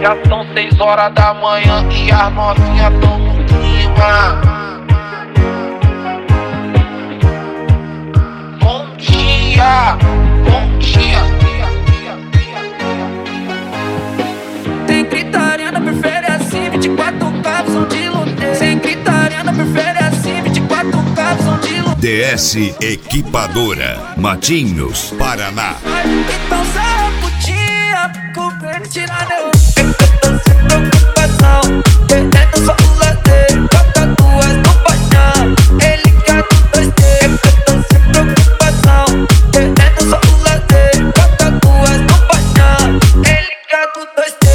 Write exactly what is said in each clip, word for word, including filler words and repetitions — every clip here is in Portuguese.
Já são seis horas da manhã e as novinhas tão no clima. Bom dia, bom dia. Tem gritaria, não prefere assim, vinte e quatro cabos são de luter. Sem gritaria, não prefere assim, vinte e quatro cabos são de luter. D S Equipadora, Matinhos, Paraná. Então sai putinha, com ele tirar meu. Eu tô sem preocupação, querendo só o lazer. Bota duas no painel, ele quer do dois D. Eu tô sem preocupação, querendo só o lazer. Bota duas no painel, ele quer do dois D.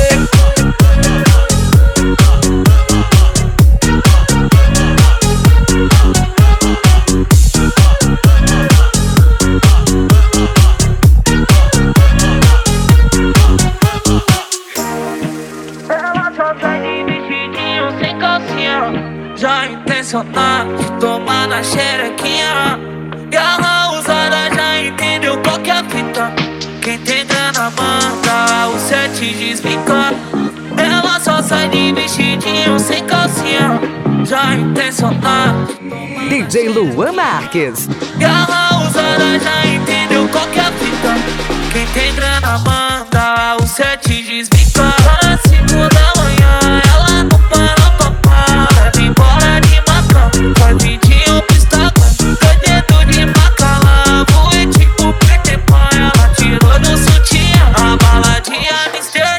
Já intencionado de tomar na xerequinha. E a rausada já entendeu qual que é a fita. Quem tem grana manda o sete desbica. Ela só sai de vestidinho sem calcinha. Já intencionado D J Luan Marques. E a rausada já entendeu qual que é a fita. Quem tem grana manda o sete desbica. Às cinco da manhã ela não para pra pá. Leva embora de macão, vai pedir um Instagram. Dedo de maca lá, voei tipo Peter Pan. Ela tirou do sutiã, a baladinha mistério.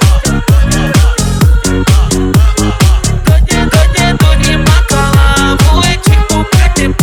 Dedo de maca lá, voei tipo Peter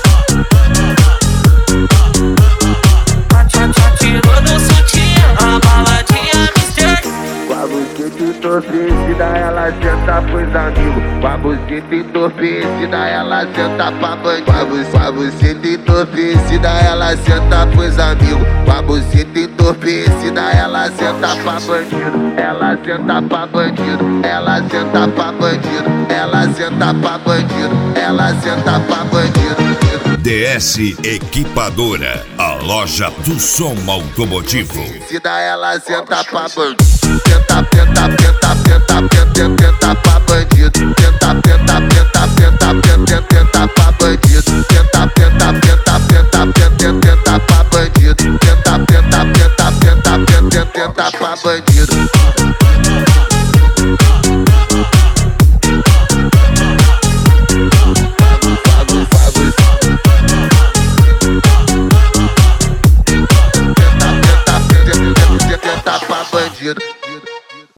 Pan. Tirou do sutiã, a baladinha mistério. Com a buceta entorpecida, ela senta pros amigos. Com a buceta entorpecida, ela senta pra bandido. Com a bu- com a buceta entorpecida, ela senta pros amigos. Com a buceta entorpecida, ela senta pra bandido. Ela senta pra bandido. Ela senta pra bandido. Ela senta pra bandido. Ela senta pra bandido. D S Equipadora, a loja do som automotivo. Se dá ela senta pra bandido. Tenta, tenta, tenta, tenta, tenta, tenta pra bandido. Tenta, tenta, tenta, tenta, tenta, tenta pra bandido. Tenta, tenta, tenta, tenta, tenta, tenta pra bandido. Tenta, tenta, tenta, tenta, tenta, tenta pra bandido.